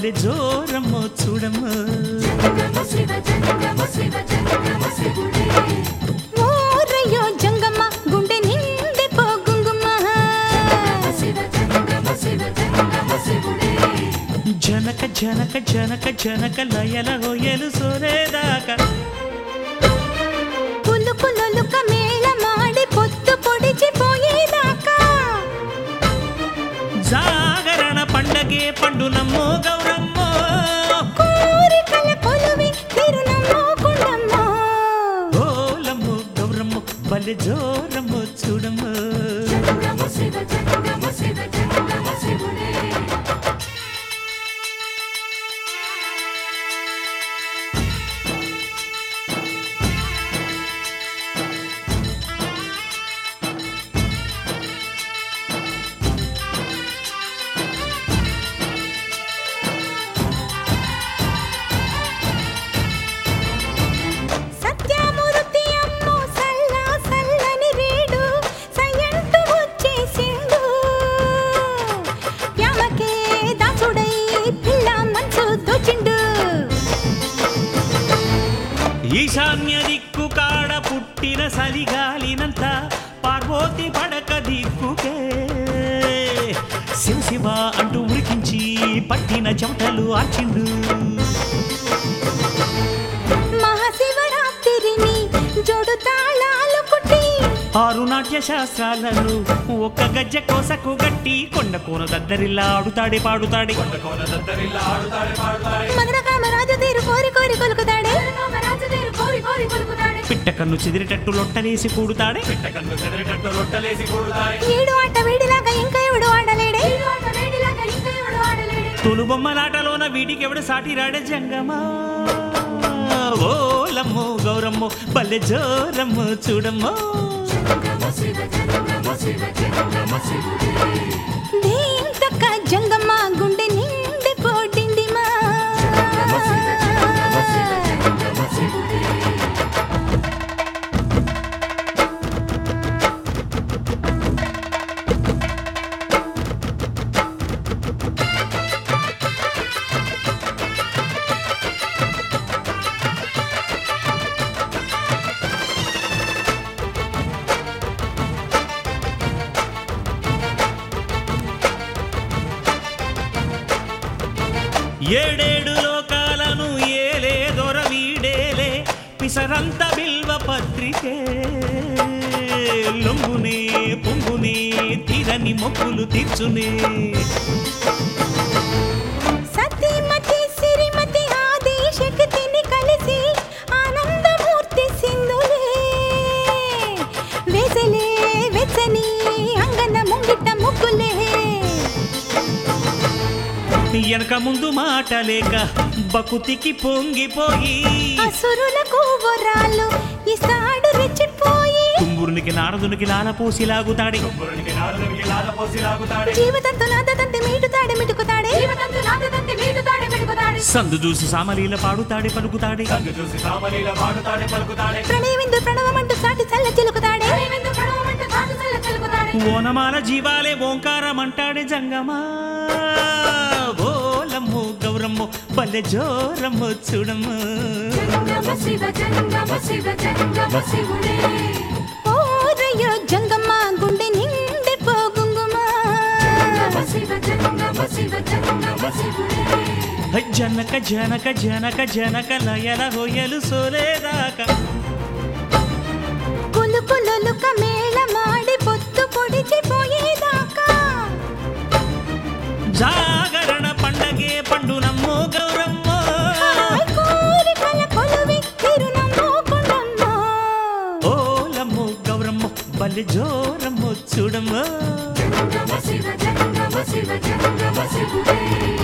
బల్లె జోరమ్మో చూడమ్మో ఓరయ్యో జంగమ్మ గుండె నిండి పోగుంగుమ్మ జనక జనక జనక జనక లయల హొయలు సోరేదాకా పులుకులొలుక మేళ మాడి పొత్తు పొడిచిపోయేదాకా జాగరణ పండగే పండునమ్మో గౌరమ్మో కోరికల కొలువి తిరునమ్మో కొండమ్మో ఓలమ్మో గౌరమ్మో బల్లె జోరమ్మో చూడమ్మో సత్యమూర్తి అమ్మో సల్లా సల్లని రేడు సయంటు వచ్చేసిండు ప్యామకే దాసుడై పిల్ల మనసు దోచిండు ఈశాన్య దిక్కు కాడ పుట్టిన సలిగాలినంత పార్వతి పడక దిక్కుకే శివ శివ అంటూ ఉరికించి పట్టిన చెమటలు ఆచిండు మహాశివరాత్రిని జోడు తాళాలు కుట్టి 6 నాట్య శాస్త్రాలను ఒక్క గజ్జ కోసకు గట్టి కొండ కోన దద్దరిల్లా ఆడుతాడే పాడుతాడే మదన కామరాజు తీరు కోరి కోరి కొలుకుతాడే పిట్ట కన్ను చెదిరేటట్టు లొట్టలేసి కూడుతాడే ఏడు ఆట వేడిలాగా ఇంకా ఎవడు ఆడలేడే తొలు బొమ్మలాటలోన వీడికెవడు సాటి రాడే జంగమా ఓలమ్మో గౌరమ్మో బల్లె జోరమ్మో చూడమ్మో దేంతక్క జంగమ్మ గుండె నిండి పోటిండిమా ఏడేడు లోకాలను ఏలే దొర వీడేలే పిసరంత బిల్వ పత్రికే లొంగునే పొంగునే తీరని మొక్కులు తీర్చునే సతీమతి సిరిమతి ఆది శక్తిని కలిసి ఆనందమూర్తి సింధులే వేసలే వెచ్చని అంగన ముంగిట ముగ్గులే వెనక ముందు మాట లేక బకుతికి పొంగిపోయి అసురులకు వరాలు ఇస్తాడు రెచ్చిపోయి తుంబురునికి నారదునికి లాలపోసి లాగుతాడే జీవితంతో నాదంతే మీటుతాడే మిటుకుతాడే సందు చూసి సామలీల పాడుతాడే పలుకుతాడే ప్రణయవిందు ప్రణవమంటూ సాటి చల్ల చిలుకుతాడే ఓనమాల జీవాలే ఓంకారమంటాడే జంగమా ఓలమ్మో గౌరమ్మో బల్లె జోరమ్మో చూడమ్మో ఓరయ్యో జంగమ్మ గుండె నిండి పోగుంగుమా జనక జనక జనక జనక లయల హొయలు సోలేదాకా కులుకులొలుక మేళ మాడి పొత్తు పొడిచిపోయేదాకా జాగరణ పండగే పండునమ్మో గౌరమ్మో కోరికల కొలువి తిరునమ్మో కొండమ్మో ఓలమ్మో గౌరమ్మో బల్లె జోరమ్మో చూడమ్మో శివ జంగమ శివ